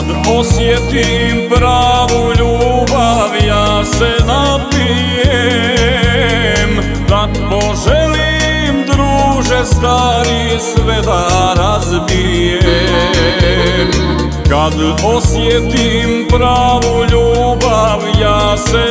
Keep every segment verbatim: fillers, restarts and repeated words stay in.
Kad osjetim pravu ljubav, ja se napijem, da poželim, druže stari, sve da razbijem. Kad osjetim pravu ljubav, ja se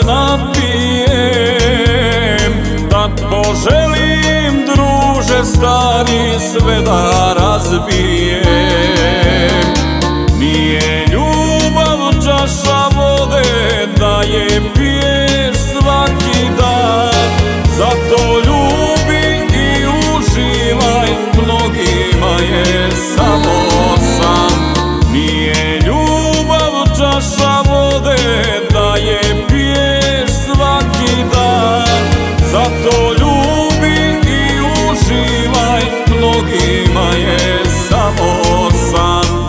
napijem, da poželim, druže stari, sve da razbijem. Nije ljubav čaša vode da je piješ svaki dan, zato ljubi i uživaj, mnogima je samo san. Nije ljubav čaša vode da je piješ svaki dan, zato ljubi i uživaj, mnogima je samo san.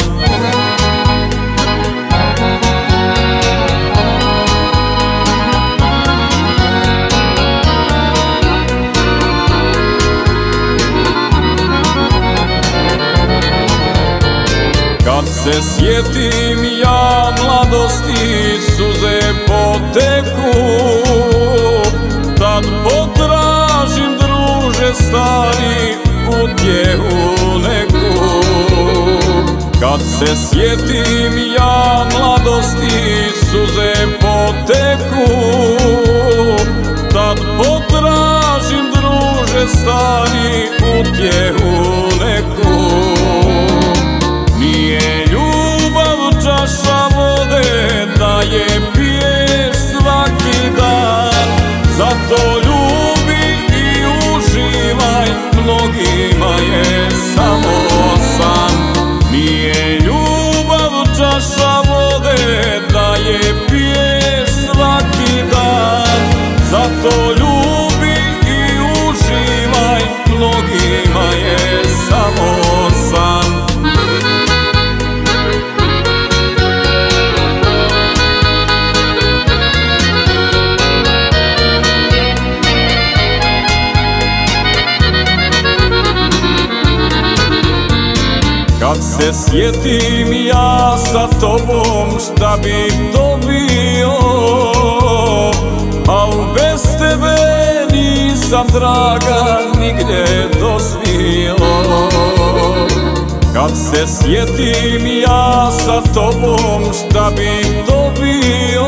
Kad se sjetim ja mladosti, suze poteku, tad potražim, druže stari, utjehu neku. Kad se sjetim ja mladosti, suze poteku, tad potražim, druže stari, utjehu neku. Nije ljubav čaša vode da je piješ svaki dan, zato ljubi i uživaj, mnogima je samo san. Nije ljubav čaša vode da je piješ svaki dan, zato ljubi i uživaj, mnogima je samo san. Kad se sjetim ja sa tobom, šta bih dobio, al bez tebe nisam, draga, nigdje dospio. Kad se sjetim ja sa tobom, šta bih dobio,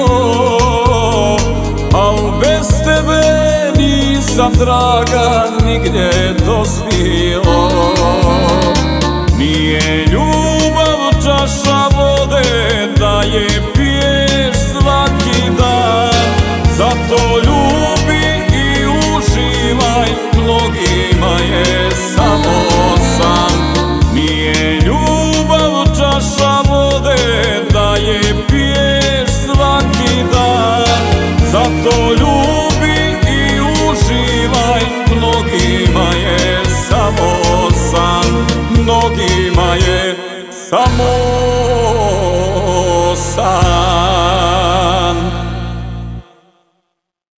al bez tebe nisam, draga, nigdje dospio. Nije ljubav čaša vode da je piješ svaki dan, zato ljubi i uživaj, mnogima je samo san. Nije ljubav čaša vode da je piješ svaki dan, zato ljubi i uživaj, mnogima je samo san. Mnogima je samo